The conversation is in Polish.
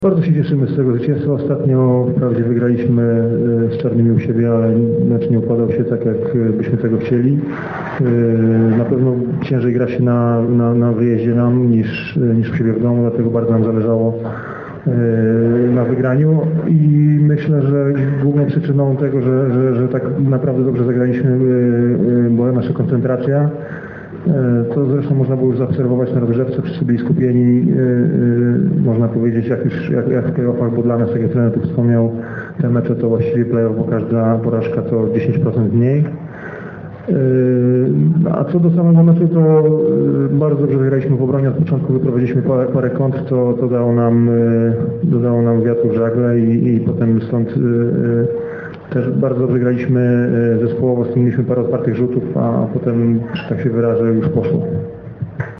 Bardzo się cieszymy z tego zwycięstwa. Ostatnio wprawdzie wygraliśmy z Czarnymi u siebie, ale mecz nie układał się tak, jak byśmy tego chcieli. Na pewno ciężej gra się na wyjeździe nam niż u siebie w domu, dlatego bardzo nam zależało na wygraniu i myślę, że główną przyczyną tego, że tak naprawdę dobrze zagraliśmy, była nasza koncentracja. To zresztą można było już zaobserwować na rozgrzewce, wszyscy byli skupieni, można powiedzieć, jak w playoffach, bo dla nas, jak trener tu wspomniał, te mecze to właściwie playoff, bo każda porażka to 10% mniej. A co do samego meczu, to bardzo dobrze zagraliśmy w obronie, od początku wyprowadziliśmy parę kontr, to dodało nam wiatru w żagle i potem stąd też bardzo dobrze graliśmy zespołowo, mieliśmy parę otwartych rzutów, a potem, że tak się wyrażę, już poszło.